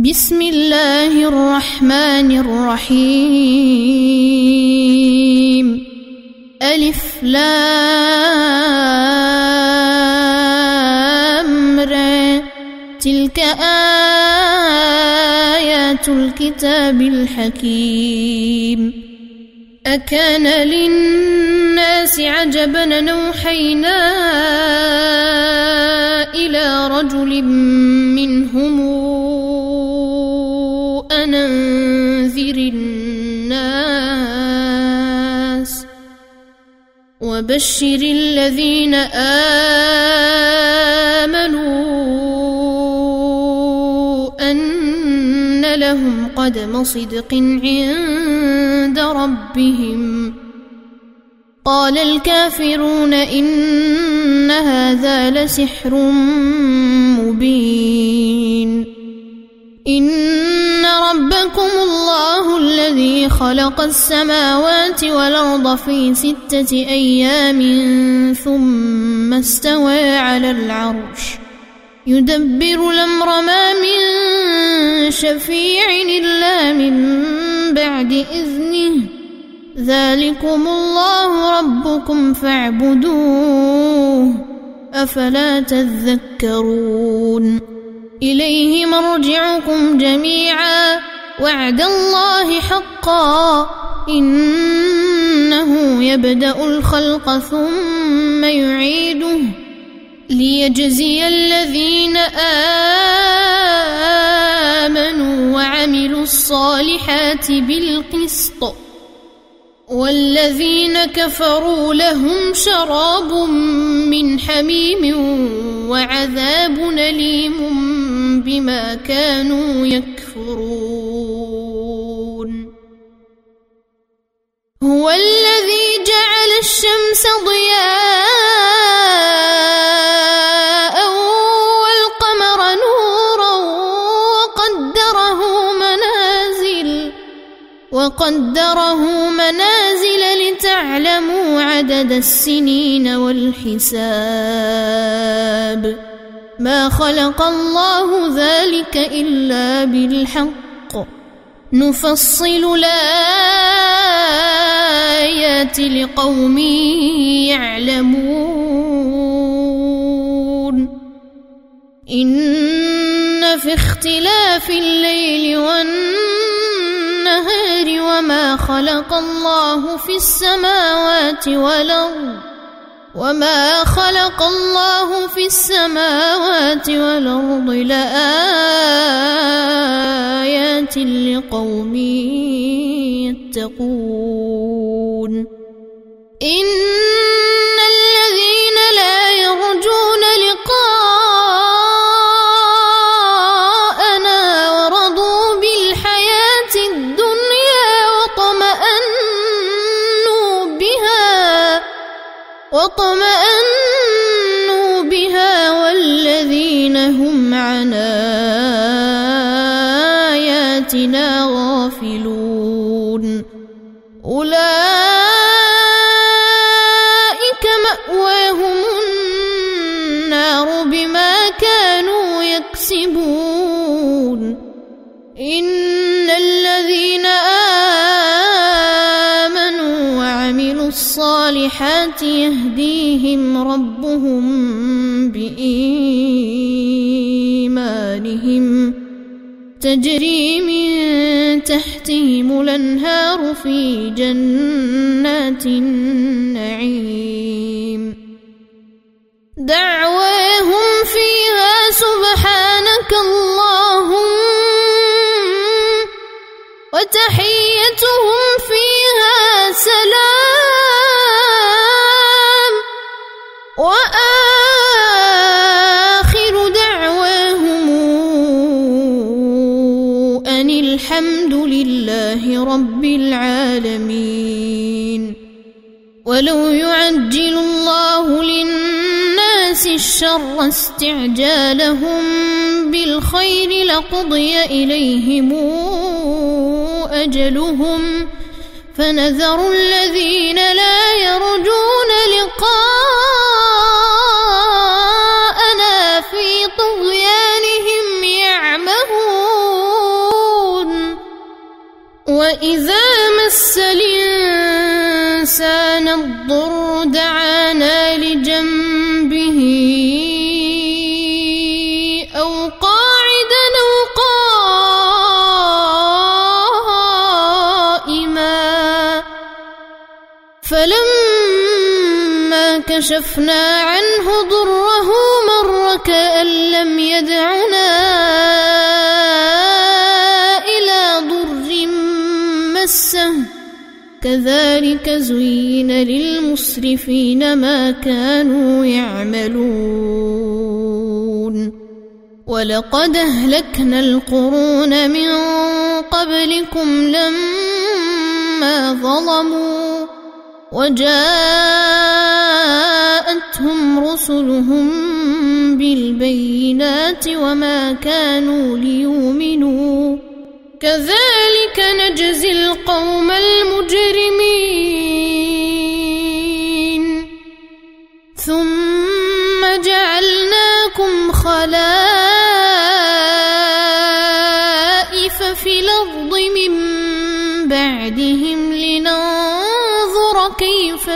بسم الله الرحمن الرحيم. ألف لام را. تلك آيات الكتاب الحكيم. أكان للناس عجبا أن أوحينا إلى رجل منهم أن أنذر الناس وبشر الذين آمنوا أن لهم قدم صدق عند ربهم. قال الكافرون إن هذا لسحر مبين. إن ربكم الله الذي خلق السماوات والأرض في 6 أيام ثم استوى على العرش يدبر الأمر ما من شفيع إلا من بعد إذنه. ذلكم الله ربكم فاعبدوه أفلا تذكرون. إليه مرجعكم جميعا وعد الله حقا إنه يبدأ الخلق ثم يعيده ليجزي الذين آمنوا وعملوا الصالحات بالقسط والذين كفروا لهم شراب من حميم وعذاب أليم بما كانوا يكفرون. هو الذي جعل الشمس ضياء والقمر نورا وقدره منازل لتعلموا عدد السنين والحساب. ما خلق الله ذلك إلا بالحق نفصل الآيات لقوم يعلمون. إن في اختلاف الليل والنهار وما خلق الله في السماوات والأرض لآيات لقوم يتقون. إن الذين لا يرجون لقاءنا ورضوا بالحياة الدنيا واطمأنوا بها والذين هم عن آياتنا غافلون أولئك مأواهم النار بما كانوا يكسبون. إن الذين آمنوا وعملوا الصالحات يهديهم ربهم بإيمانهم تجري من تحتهم الأنهار في جنات النعيم. دعواهم فيها سبحانك اللهم وتحيتهم فيها سلام وآخر دعواهم أن الحمد لله رب العالمين. ولو يعجل الله للناس الشر استعجالهم بالخير لقضي إليهم أجلهم فنذر الذين لا يرجون لقاءنا في طغيانهم يعمهون. وإذا مس الإنسان الضر دعانا لجنبه أو قاعدا أو قائما فلما كشفنا عنه ضره مر كأن لم يدعنا إلى ضر مسه كذلك زين للمسرفين ما كانوا يعملون ولقد أهلكنا القرون من قبلكم لما ظلموا وجاءتهم رسلهم بالبينات وما كانوا ليؤمنوا كذلك نجزي القوم المجرمين ثم جعلناكم خلائف في الأرض من بعدهم لننظر كيف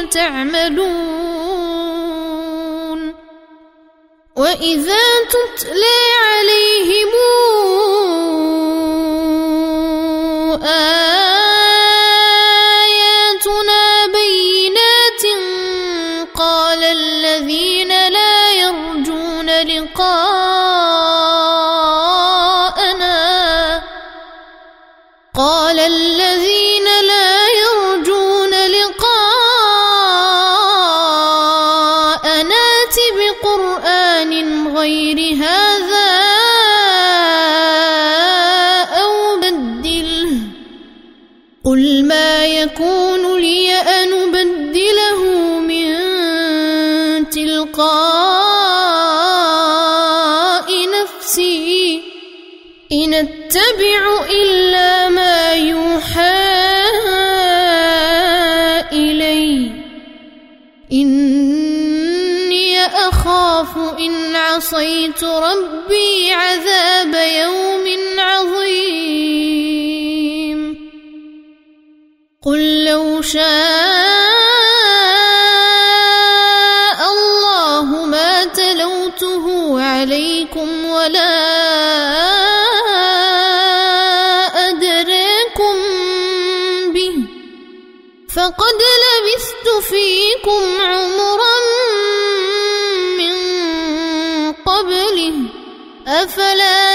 تعملون وإذا تتلى عليهم آياتنا بينات قال الذين لا يرجون لقاءنا ائت بقرآن غير هذا أو بدله قل ما يكون لي أن أبدله من تلقاء نفسي إن أتبع إلا ما يوحى إلي إني أخاف إن عصيت ربي عذاب يوم عظيم قل لو شاء الله ما تلوته عليكم ولا فقد لبثت فيكم عمرا من قبله أفلا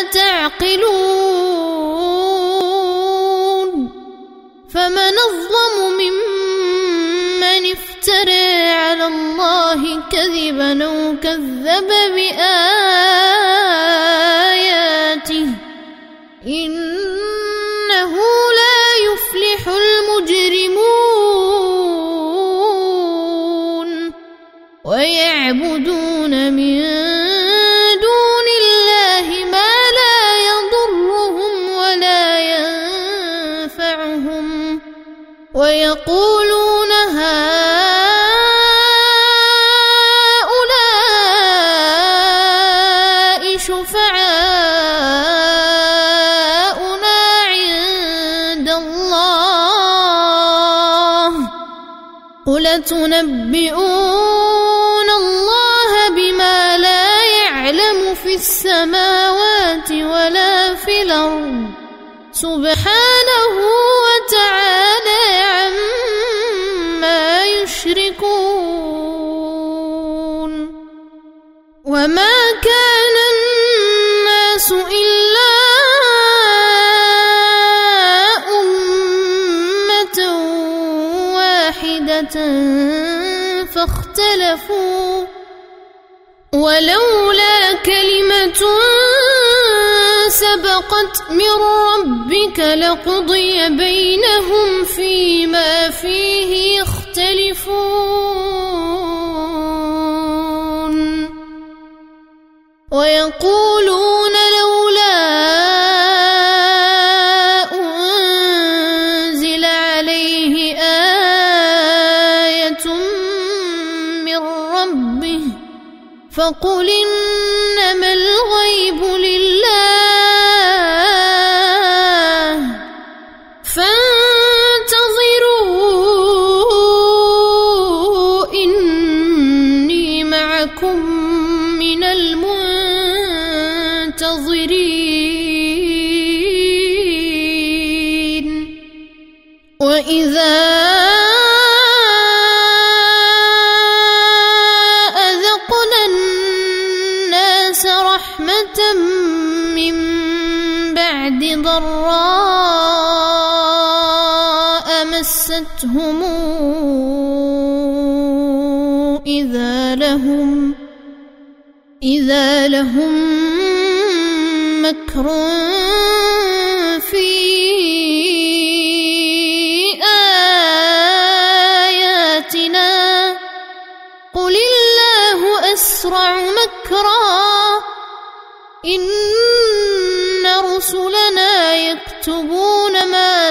تعقلون فمن أظلم ممن افترى على الله كذبا أو كذب بآياته إنه لا يفلح المجرمون ويعبدون من دون الله ما لا يضرهم ولا ينفعهم ويقولون هؤلاء شفعاؤنا عند الله قل تنبئون الله بما لا يعلم في السماوات ولا في الأرض سبحانه وتعالى عما يشركون وما كان الناس إلا أمة واحدة فاختلفوا ولولا كلمة سبقت من ربك لقضي بينهم فيما فيه يختلفون ويقولون لولا أنزل عليه آية من ربه فقل إنما الغيب لله بعد ضراء مستهم إذا لهم مكر في آياتنا قل الله أسرع مكرا إن رسلنا يكتبون ما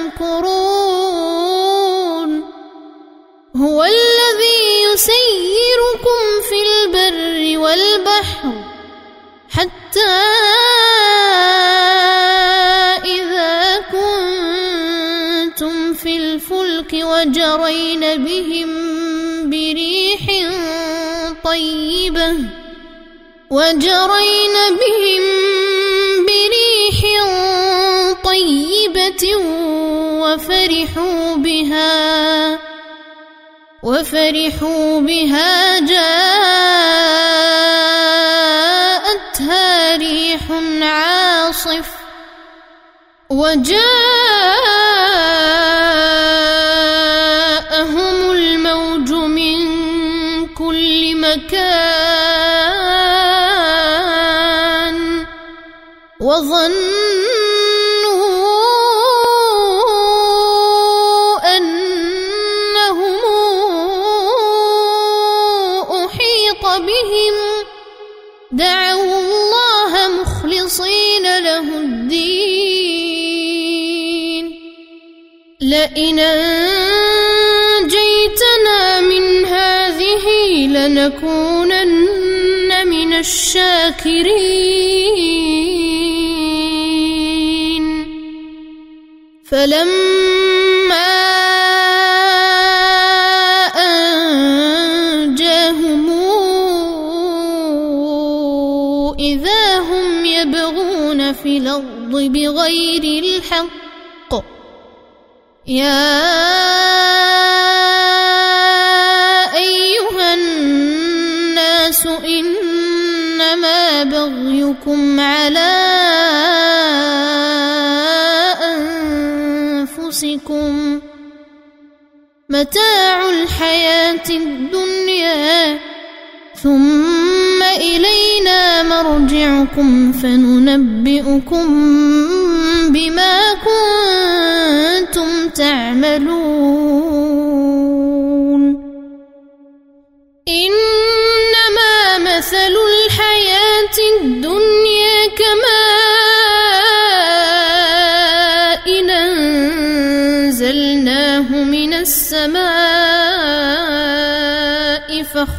تمكرون هو الذي يسيركم في البر والبحر حتى إذا كنتم في الفلك وجرين بهم بريح طيبة وفرحوا بها جاءتها ريح عاصف وجاءهم الموج من كل مكان وظنوا أنهم أحيط بهم دعوا الله مخلصين له الدين لئن أنجيتنا من هذه لنكونن من الشاكرين فلما أنجاهم إذا هم يبغون في الأرض بغير الحق يا أيها الناس إنما بغيكم على أنفسكم متاع الحياة الدنيا ثم إلينا مرجعكم فننبئكم بما كنتم تعملون إنما مثل الحياة الدنيا كماء أنزلناه من السماء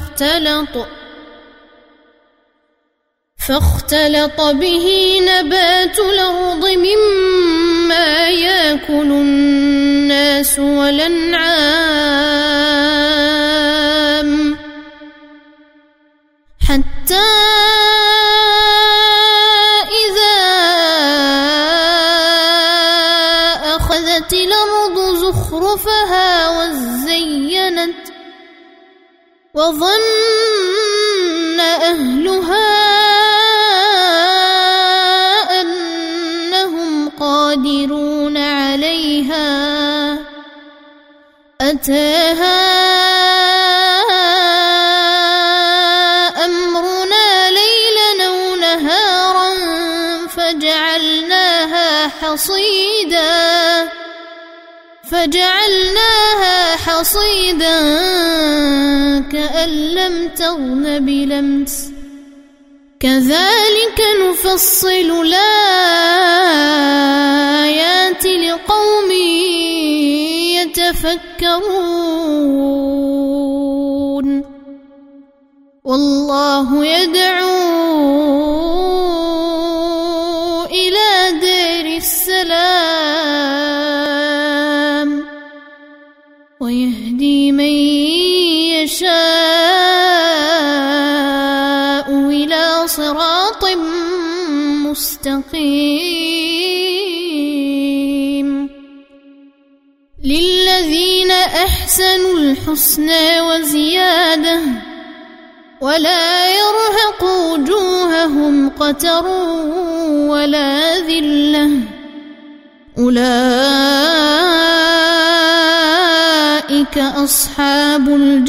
فاختلط به نبات الأرض مما يأكل الناس والأنعام حتى إذا أخذت الأرض زخرفها وزينت وظن أهلها أنهم قادرون عليها أتاها أمرنا ليلا أو نهارا فجعلناها حصيدا كأن لم تغن بلمس كذلك نفصل الآيات لقوم يتفكرون والله يدعو إلى دار السلام ويهدي من يشاء إلى صراط مستقيم للذين أحسنوا الحسنى وزيادة ولا يرهق وجوههم قتر ولا ذلة أولئك أصحاب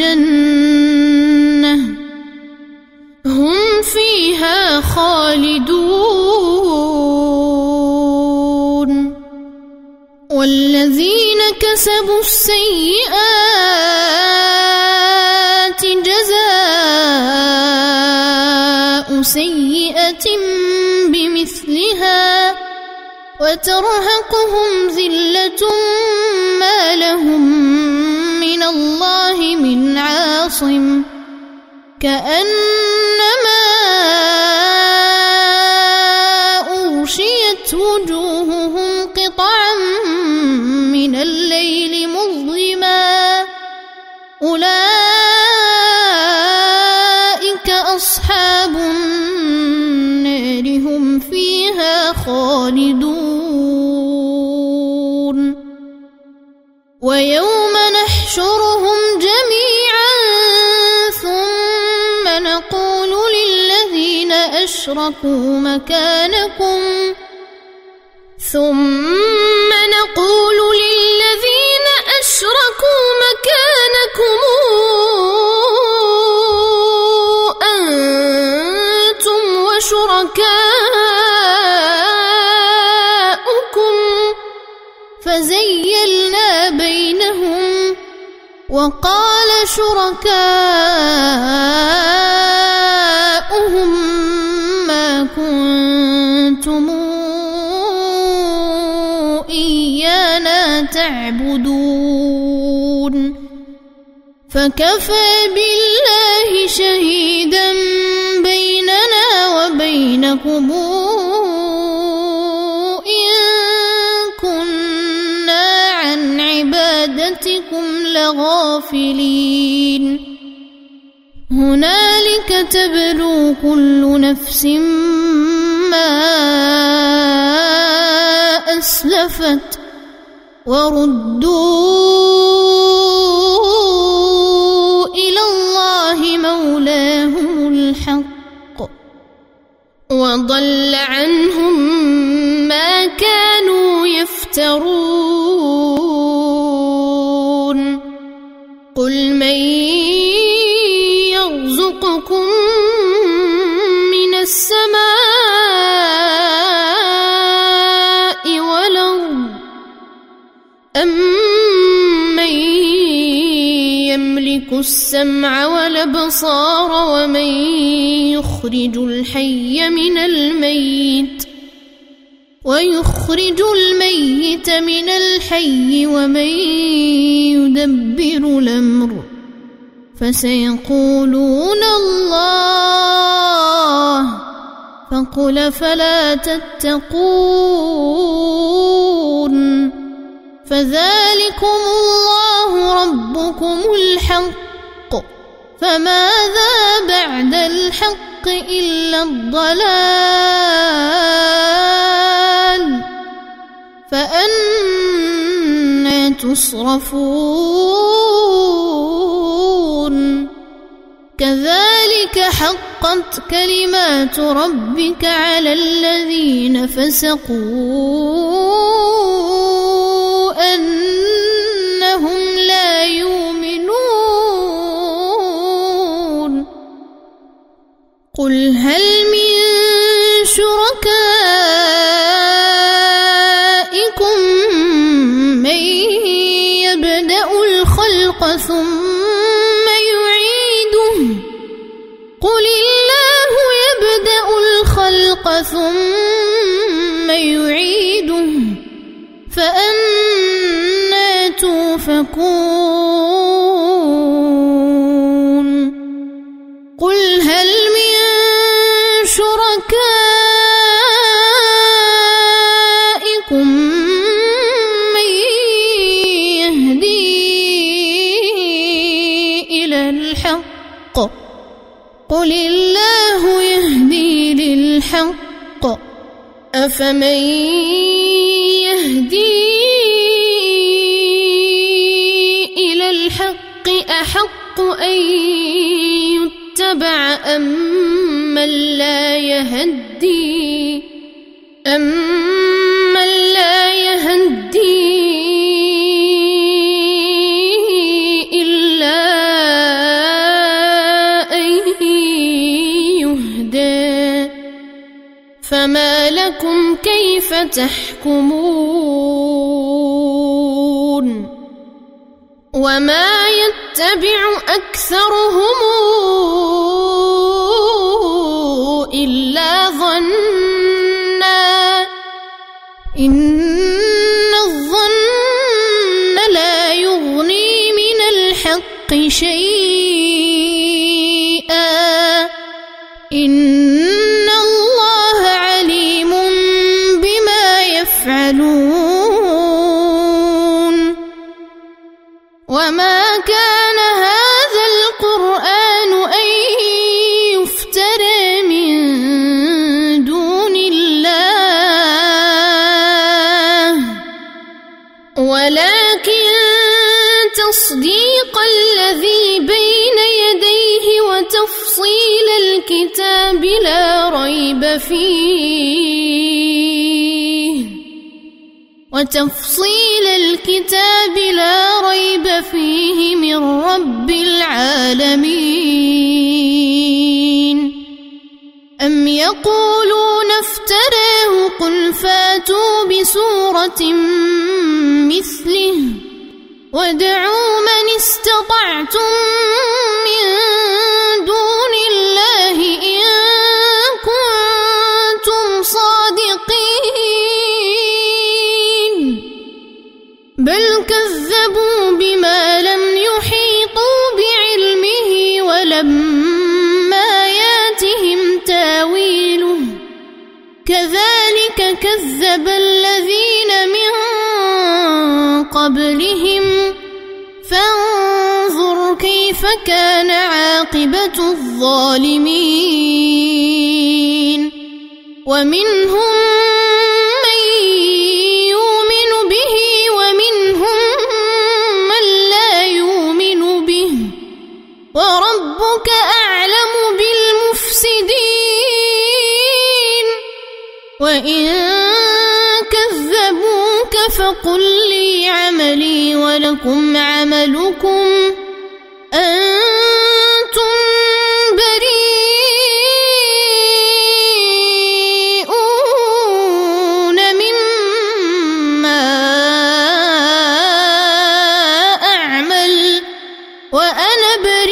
الجنة هم فيها خالدون والذين كسبوا السيئات جزاء سيئة بمثلها وترهقهم ذلة ما لهم من الله من عاصم كأنما أغشيت وجوههم قطعا من الليل مظلما أولئك أصحاب النار هم فيها خالدون ويوم نحشرهم جميعا ثم نقول للذين أشركوا مكانكم أنتم وشركاؤكم فزيلنا بينهم وقال شركاؤهم ما كنتم إيانا تعبدون فكفى بالله شهيدا بيننا وبينكم إن كنا عن عبادتكم لغافلين هنالك تبلو كل نفس ما أسلفت وردوا إلى الله مولاهم الحق وضل عنهم ما كانوا يفترون قل من يرزقكم من السماء والأرض أمن يملك السمع والأبصار ومن يخرج الحي من الميت ويخرج الميت من الحي ومن يدبر الأمر فسيقولون الله فقل فلا تتقون فذلكم الله ربكم الحق فماذا بعد الحق إلا الضلال فأنى تصرفون كذلك حقت كلمات ربك على الذين فسقوا أنهم لا يؤمنون قل هل من شركائكم من يبدأ الخلق ثم يعيده قل الله يبدأ الخلق ثم يعيده فأنى توفكون قل هل من شركائكم من يهدي إلى الحق قل الله يهدي للحق أفمن يهدي إلى الحق أحق أن اتبع أمن لا يهدي إلا أن يهدى فما لكم كيف تحكمون وما يتبع أكثرهم إلا ظنا إن الظن لا يغني من الحق شيئا إن الله عليم بما يفعلون وما كان هذا القرآن أن يفترى من دون الله ولكن تصديق الذي بين يديه وتفصيل الكتاب لا ريب فيه من رب العالمين أم يقولون افتراه قل فاتوا بسورة مثله وادعوا من استطعتم من دون الله إن كنتم صادقين بل كذبوا بما لم يحيطوا بعلمه ولما ياتهم تاويله كذلك كذب الذين من قبلهم فانظر كيف كان عاقبة الظالمين ومنهم من يؤمن به ومنهم من لا يؤمن به وربك أعلم بالمفسدين وإن كذبوك فقل لي عملي ولكم عملكم أنتم بريئون مما أعمل وأنا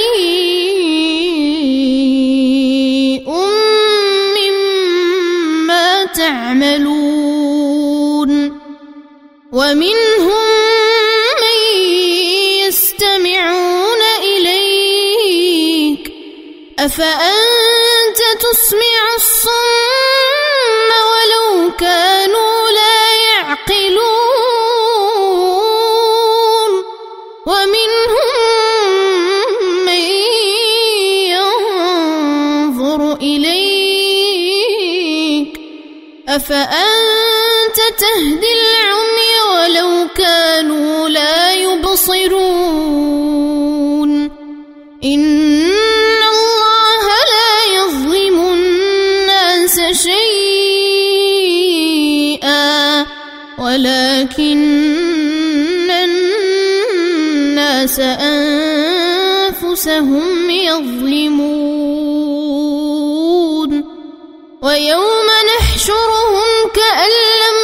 بريء مما تعملون ومنهم من يستمعون إليك أفأنت تسمع الصم ولو كانوا لا يعقلون ومنهم من ينظر إليك أفأنت تهدي العمي ولو كانوا لا يبصرون إن الله لا يظلم الناس شيئا ولكن الناس أنفسهم يظلمون ويوم نحشرهم كأن لم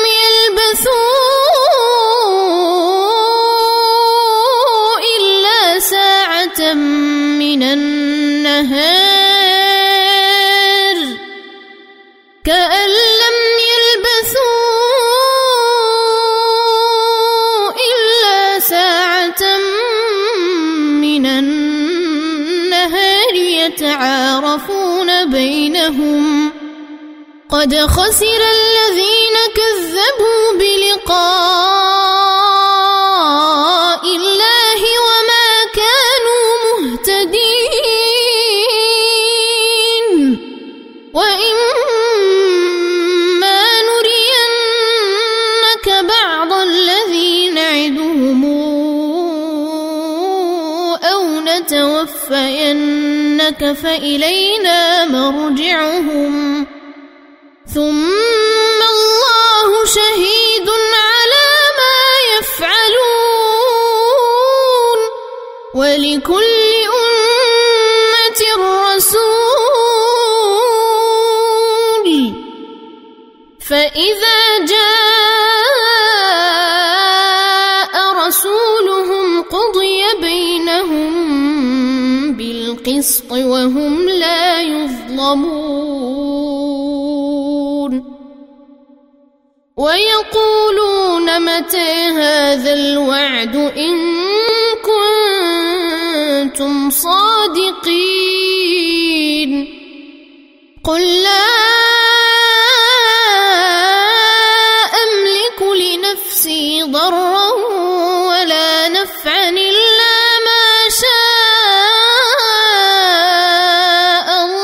يلبثوا إلا ساعة من النهار يتعارفون بينهم قد خسر الذين كذبوا بلقاء الله وما كانوا مهتدين وإما نرينك بعض الذي نعدهم أو نتوفينك لنتوفينك فإلينا مرجعهم ثم الله شهيد على ما يفعلون ولكل أمة رسول فإذا جاء رسولهم قضي بينهم بالقسط وهم لا يظلمون ويقولون متى هذا الوعد إن كنتم صادقين قل لا أملك لنفسي ضرا ولا نفعا إلا ما شاء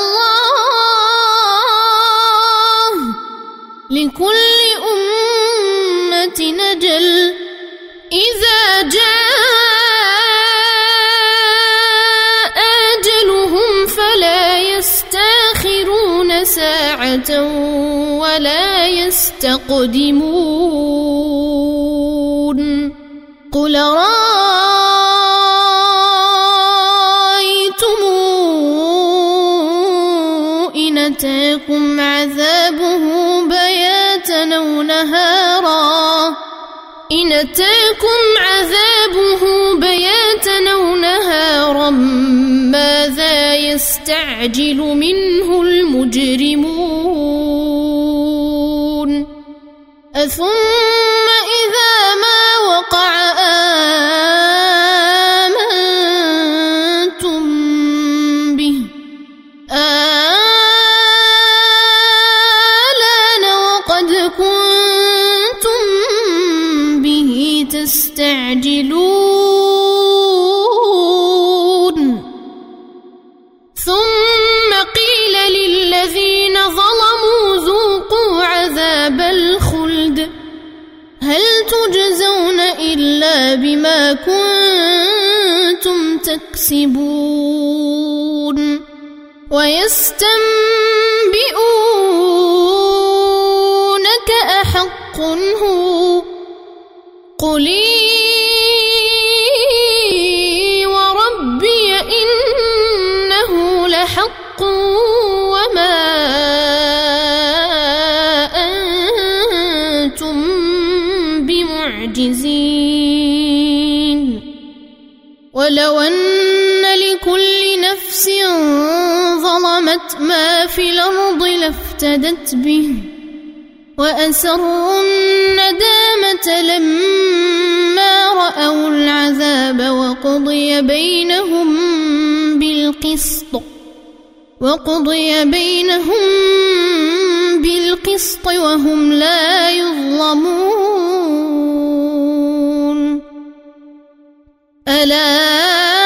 الله لكل أمة أجل إذا جاء أجلهم فلا يستأخرون ساعة ولا يستقدمون قل رأيتم إن أتاكم عذابه بياتا أو نهارا إن أتاكم عذابه بياتا أو نهارا ماذا يستعجل منه المجرمون أثم إذا ما وقع آمنتم به آلان وقد كنتم به تستعجلون ثم قيل للذين ظلموا ذوقوا عذاب الخلد هل تجزون إلا بما كنتم تكسبون ويستنبئونك أحق هو قل وربي إنه لحق وما أنتم بمعجزين ولو أن لكل نفس ظلمت ما في الأرض لافتدت به وأسروا الندامة لما رأوا العذاب وقضي بينهم بالقسط وهم لا يظلمون ألا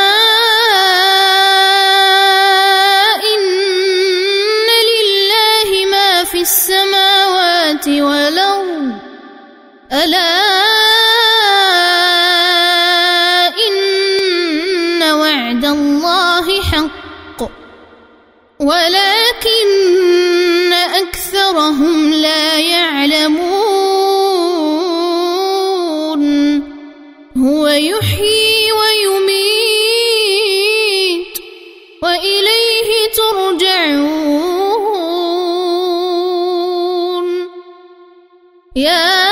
إن لله ما في السماوات والأرض ألا إن وعد الله حق ولكن أكثرهم لا يعلمون هو يحيي ويميت وإليه ترجعون يا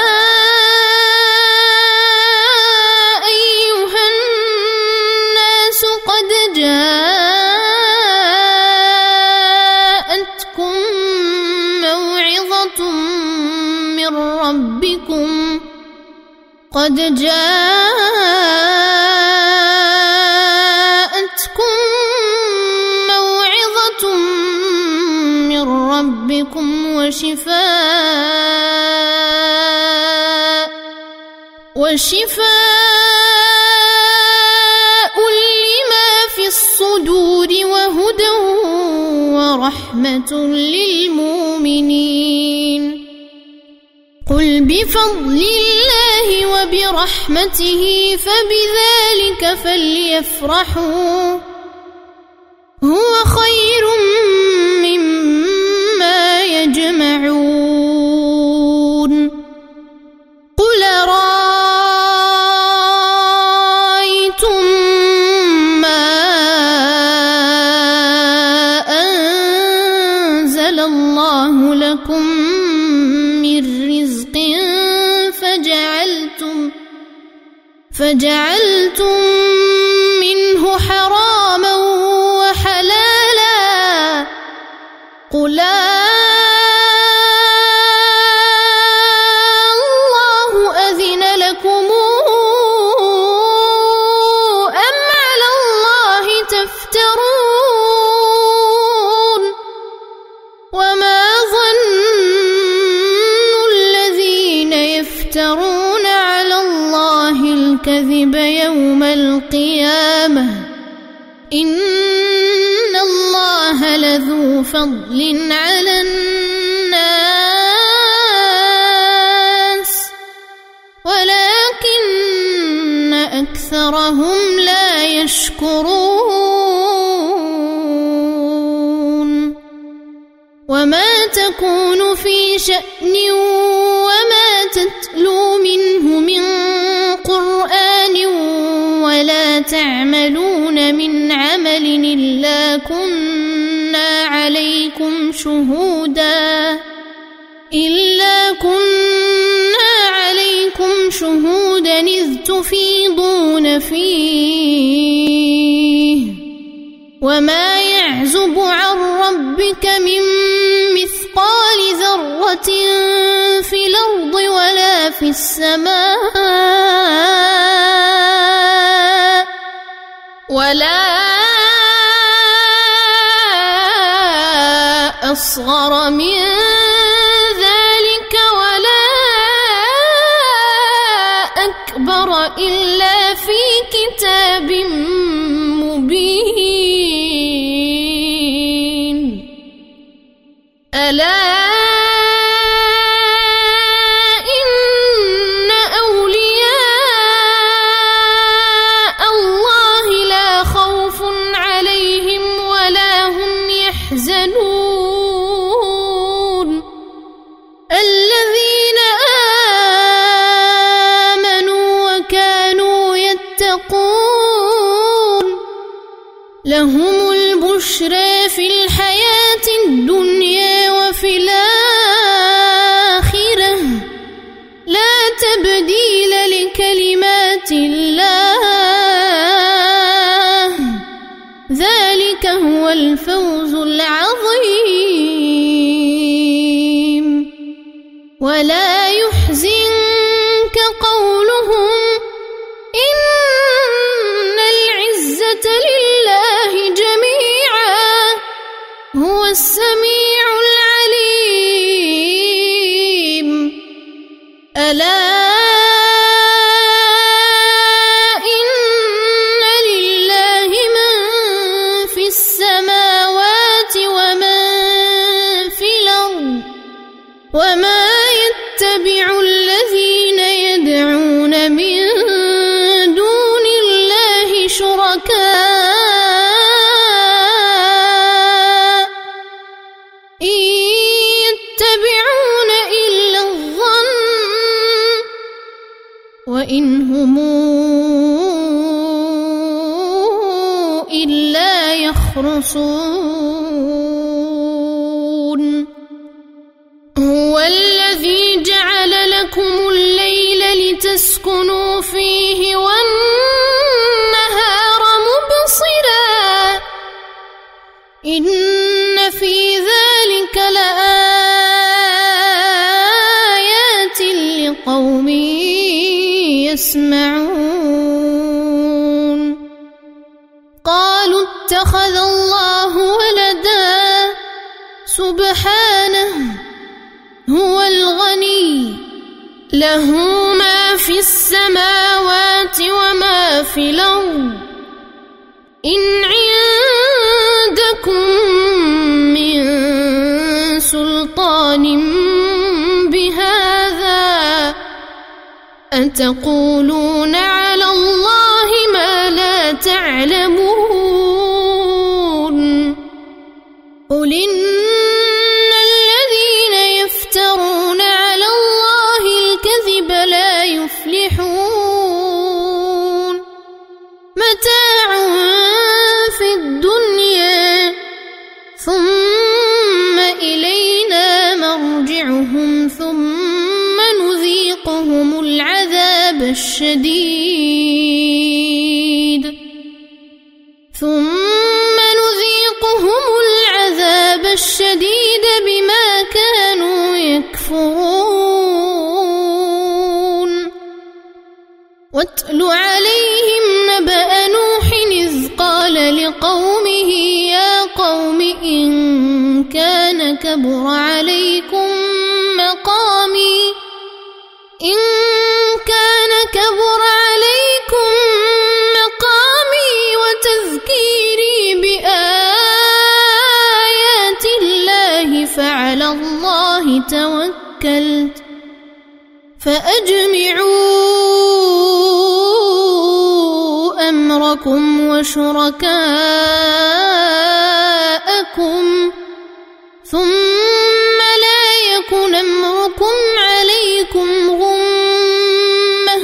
أيها الناس قد جاءتكم موعظة من ربكم وشفاء لما في الصدور وهدى ورحمة للمؤمنين قل بفضل الله وبرحمته فبذلك فليفرحوا خير مما يجمعون قل رأيتم ما أنزل الله لكم من رزق فجعلتم منه حراما وحلالا قل الله أذن لكم أم على الله تفترون وما ظن الذين يفترون على الله الكذب يوم القيامة إن الله لذو فضل على الناس ولكن أكثرهم لا يشكرون وما تكون في شأن وما تتلو منه من قرآن ولا تعملون من عمل إلا كنا عليكم شهودا إذ تفيضون فيه وما يعزب عن ربك من مثقال ذرة في الأرض ولا في السماء ولا أصغر من ذلك ولا أكبر إلا في كتاب مبين ألا إن أولياء الله لا خوف عليهم ولا هم يحزنون الذين آمنوا وكانوا يتقون لهم البشرى في الحياة الدنيا وفي الآخرة لا تبديل لكلمات الله ذلك هو الفوز العظيم ولا يحزنك قولهم إن العزة لله جميعا هو السميع العليم ألا إن لله من في السماوات ومن في الأرض وما يتبع الذين يدعون من دون الله شركاء إن يتبعون إلا الظن وإن هم إلا يخرصون هو الذي جعل لكم الليل لتسكنوا فيه والنهار مبصرا إن في ذلك لآيات لقوم يسمعون قالوا اتخذ الله ولدا سبحانه هو الغني له ما في السماوات وما في الأرض إن عندكم من سلطان بهذا أتقولون على الله ما لا تعلمون الشديد ثم نذيقهم العذاب الشديد بما كانوا يكفرون واتل عليهم نبأ نوح إذ قال لقومه يا قوم إن كان كبر عليكم مقامي وتذكيري بآيات الله فعلى الله توكلت فأجمعوا أمركم وشركاءكم ثم لا يكن أمركم عليكم غمة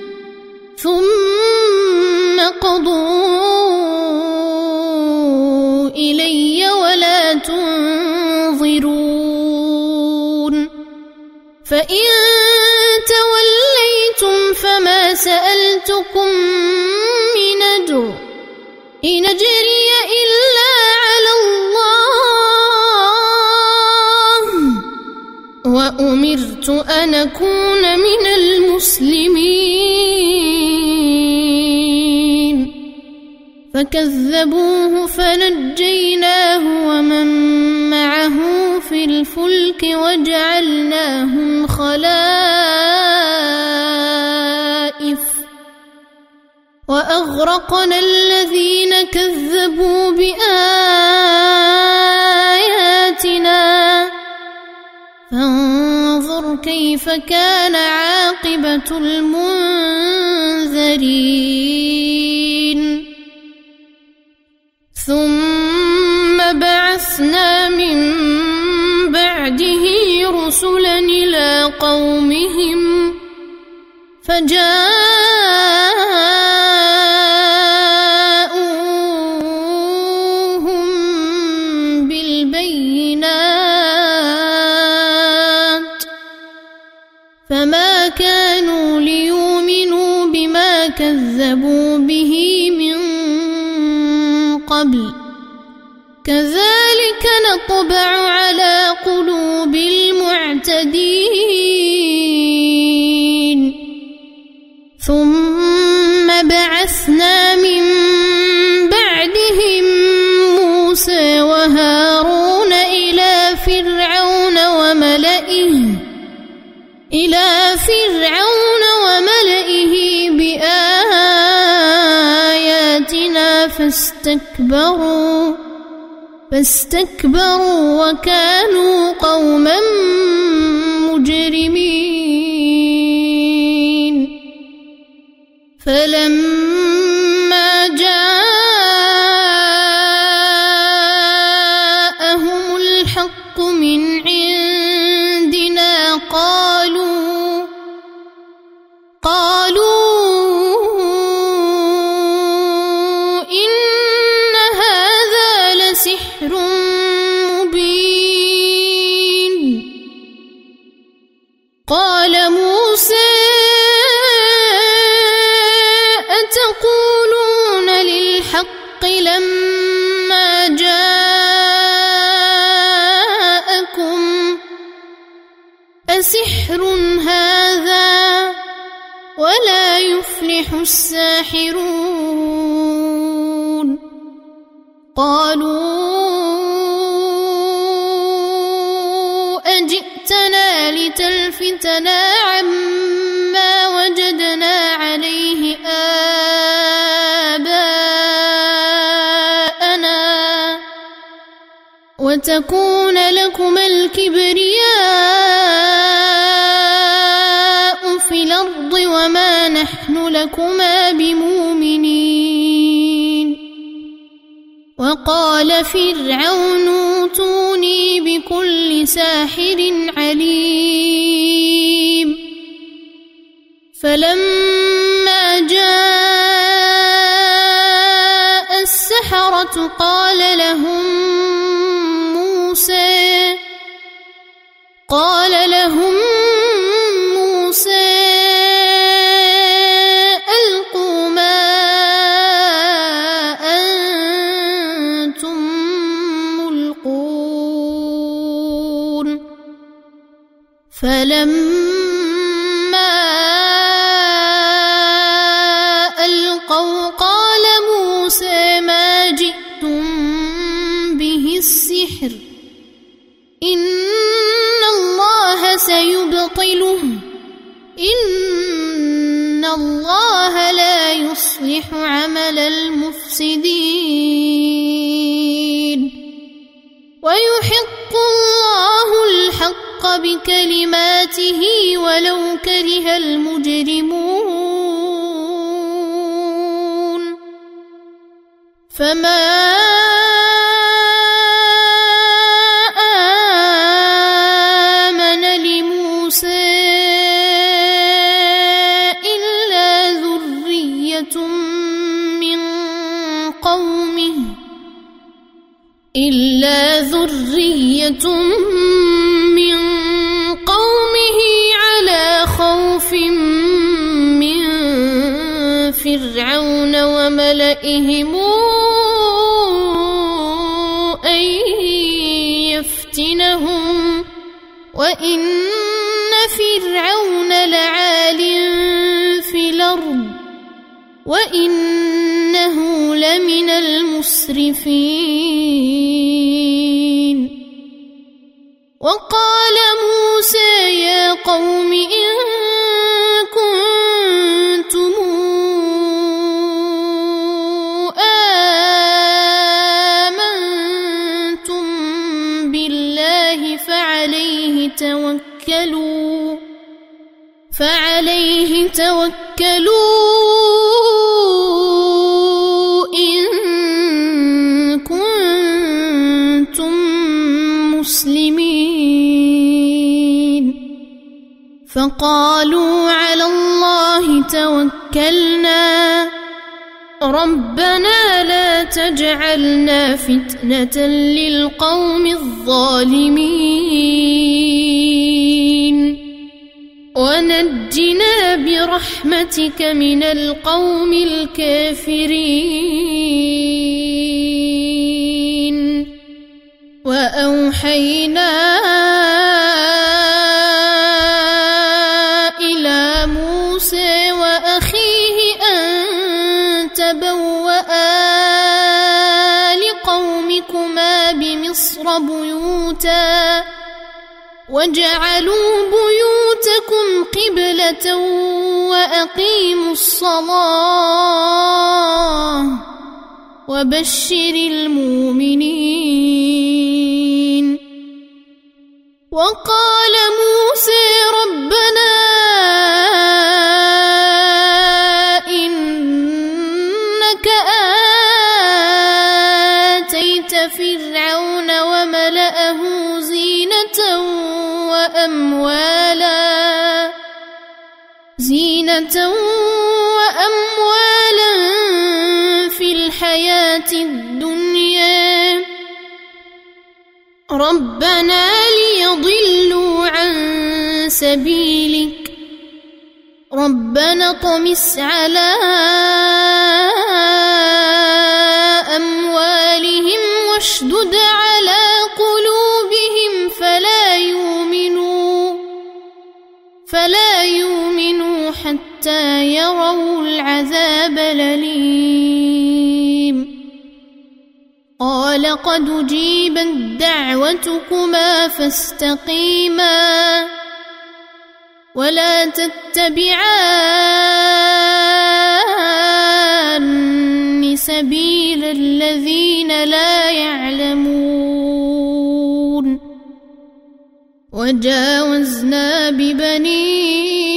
ثم قضوا إلي ولا تنظرون فإن توليتم فما سألتكم من أجر إن أجري إلا على الله وأمرت أن أكون من المسلمين فكذبوه فنجيناه ومن معه في الفلك وجعلناهم خلائف وأغرقنا الذين كذبوا بآياتنا فانظر كيف كان عاقبة المنذرين ثم بعثنا من بعده رسلا إلى قومهم فجاءوهم بالبينات فما كانوا ليؤمنوا بما كذبوا به من قبل كذلك نطبع على قلوب المعتدين ثم بعثنا من بعدهم موسى وهارون إلى فرعون وملئه بآياتنا فاستكبروا وكانوا قوما مجرمين فلما جاءهم الحق من عندنا قالوا إن هذا لسحر مبين قال موسى أتقولون للحق لما جاءكم أسحر هذا ولا يفلح الساحرون قالوا أجئتنا لتلفتنا عما وجدنا عليه آباءنا وتكون لكما الكبرياء في الأرض وما نحن لكما بمؤمنين وقال فرعون ائتوني بكل ساحر عليم فلما جاء السحرة قال لهم موسى فلما ألقوا قال موسى ما جئتم به السحر إن الله سيبطله إن الله لا يصلح عمل المفسدين ويحق الله الحق بكلماته ولو كره المجرمون فما آمن لموسى إلا ذرية من قومه على خوف من فرعون وملئهم أن يفتنهم وإن فرعون لعال في الأرض وإنه لمن المسرفين وقال موسى يا قوم إن كنتم آمنتم بالله فعليه توكلوا إن كنتم مسلمين فقالوا على الله توكلنا ربنا لا تجعلنا فتنة للقوم الظالمين ونجنا برحمتك من القوم الكافرين وأوحينا إلى موسى وأخيه أن تبوأ لقومكما بمصر بيوتا وجعلوا بيوتكم قبلة وأقيموا الصلاة وبشر المؤمنين وقال موسى ربنا إنك آتيت فرعون وملأه زينة وأموالا في الحياة الدنيا ربنا ليضلوا عن سبيلك ربنا اطمس على أموالهم واشدد على قلوبهم فلا يؤمنوا حتى يروا العذاب الأليم قال قد أجيبت دعوتكما فاستقيما ولا تتبعان سبيل الذين لا يعلمون وجاوزنا ببني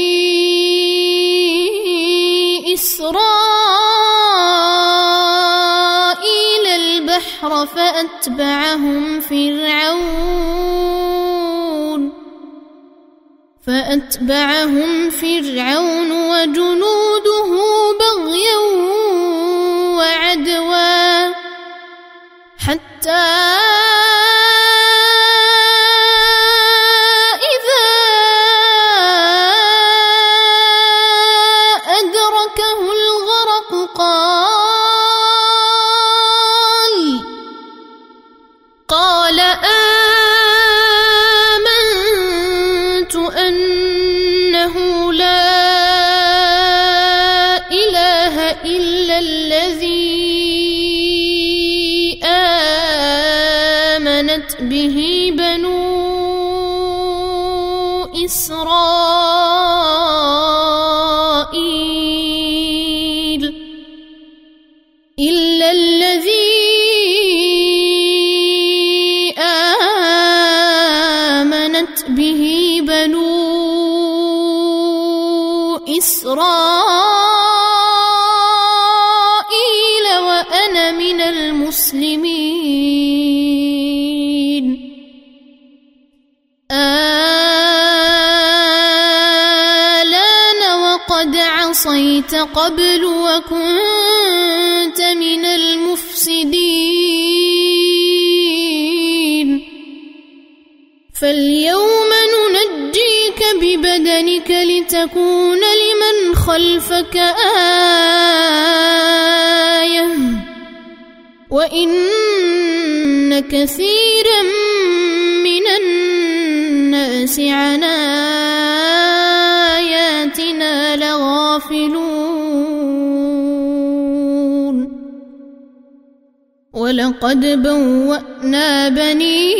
إسرائيل البحر فأتبعهم فرعون وجنوده بغيا وعدوا حتى إذا أدركه الغرق قال آمنت أن إلا الذي آمنت به بنو إسرائيل إلا الذي آمنت به بنو إسرائيل وأنا من المسلمين آلان وقد عصيت قبل وكنت من المفسدين فاليوم ننجيك ببدنك لتكون لمن خلفك آية وإن كثيرا من الناس عن آياتنا لغافلون ولقد بوأنا بني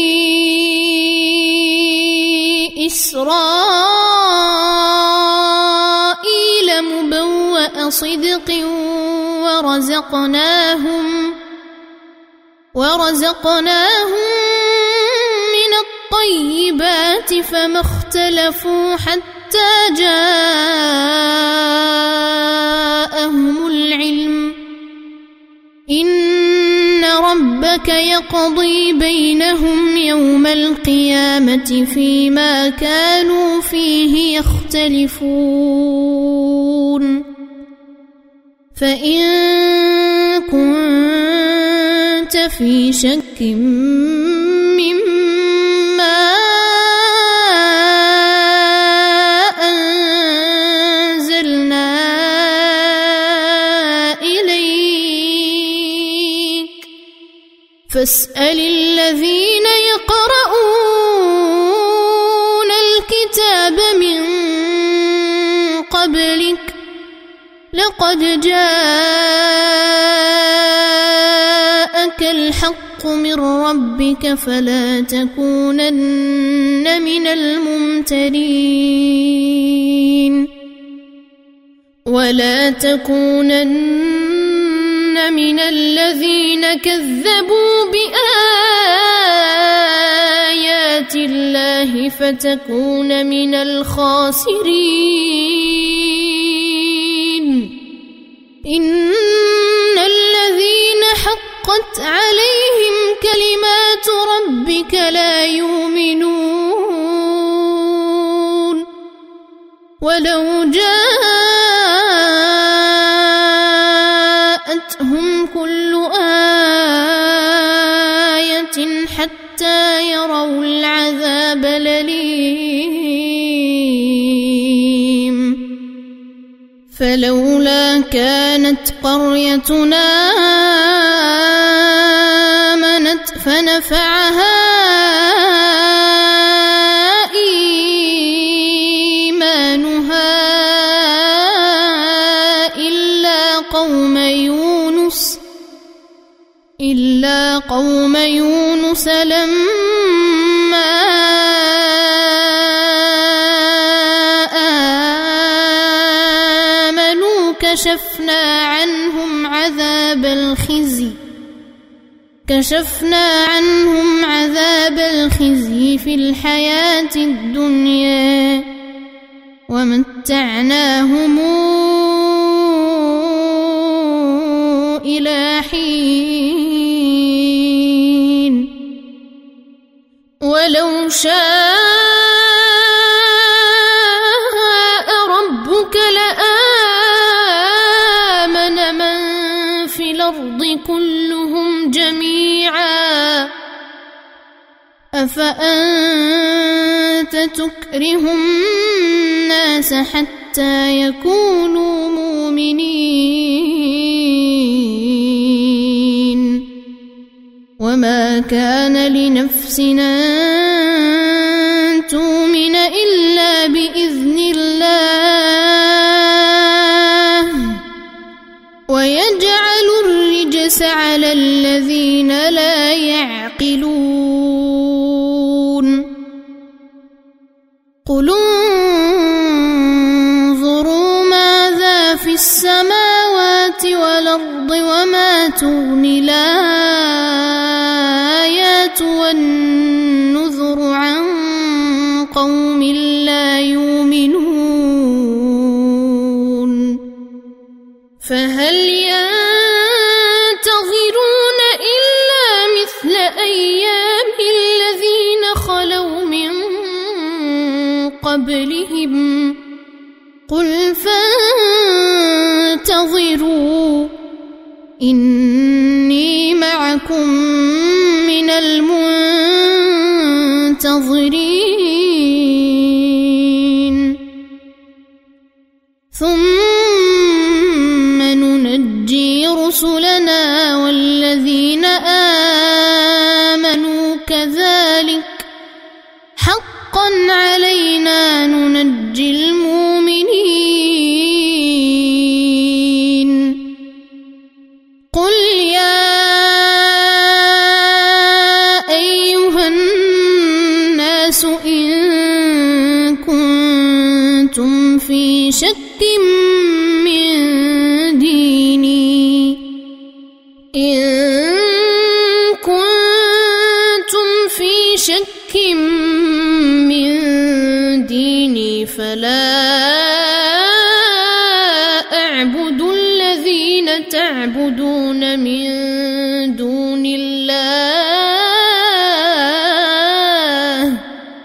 إسرائيل مبوأ صدق ورزقناهم من الطيبات فما اختلفوا حتى جاءهم العلم إن ربك يقضي بينهم يوم القيامة فيما كانوا فيه يختلفون فإن كنت في شك مما أنزلنا إليك فاسأل الذين يقرؤون الكتاب من قبلك لقد جاءك الحق من ربك فلا تكونن من الممترين ولا تكونن من الذين كذبوا بآيات الله فتكون من الخاسرين إن الذين حقت عليهم كلمات ربك لا يؤمنون ولو جاءتهم كل آية حتى يروا العذاب الأليم فلولا كانت قريتنا آمنت فنفعها إيمانها إلا قوم يونس لما آمنوا كشفنا عنهم عذاب الخزي في الحياة الدنيا ومتعناهم إلى حين ولو شاء ربك لآمن من في الأرض كلهم جميعا أفأنت تكره الناس حتى يكونوا مؤمنين وما كان لنفس أن تؤمن إلا بإذن الله ليس على الذين لا يعقلون قل انظروا ماذا في السماوات والأرض وما تغني الآيات والنذر عن قوم لا يؤمنون فهل ينتظرون إلا مثل أيام الذين خلوا من قبلهم قل فانتظروا إني معكم من المنتظرين ثم ننجي رسلنا والذين آمنوا كذلك حقا علينا ننجي المؤمنين قل يا أيها الناس إن كنتم في شك من ديني فلا أعبد الذين تعبدون من دون الله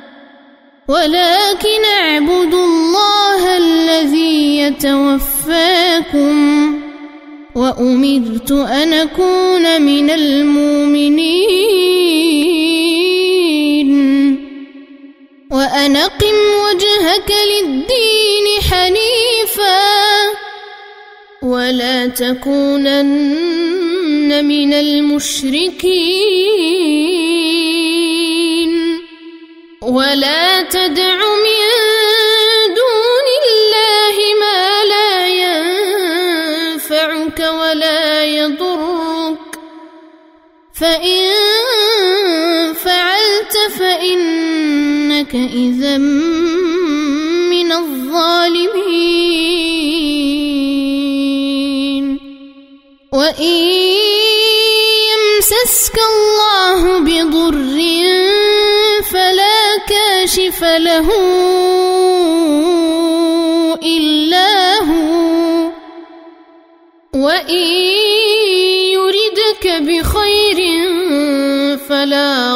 ولكن أعبد الله الذي يتوفاكم وأمرت أن أكون من المؤمنين وأن أقم وجهك للدين حنيفا ولا تكونن من المشركين ولا تدع من دون الله ما لا ينفعك ولا يضرك فإن فعلت فإنك إذا من الظالمين وإن يمسسك الله بضر فلا كاشف له إلا هو وإن يردك بخير فلا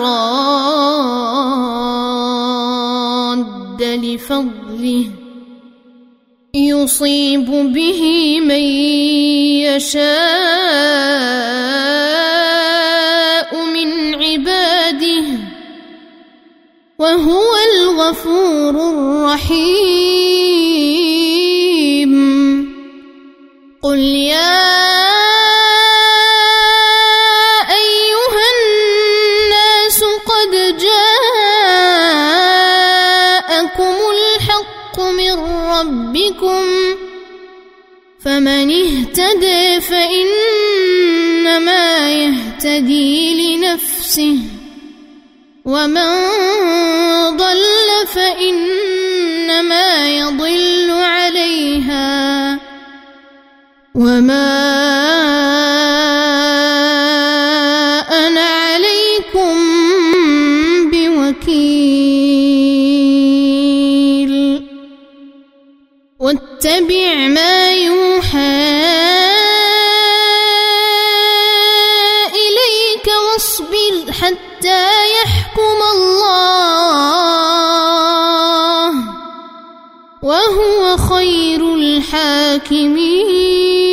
راد لفضله يصيب به من يشاء من عباده وهو الغفور الرحيم قل يا أيها الناس قد جاءكم الحق من ربكم فمن اهتدى فإنما يهتدي لنفسه ومن ضل فإنما يضل عليها وما أنا عليكم بوكيل واتبع ما يوحى إليك واصبر حتى يحكم الله وهو خير الحاكمين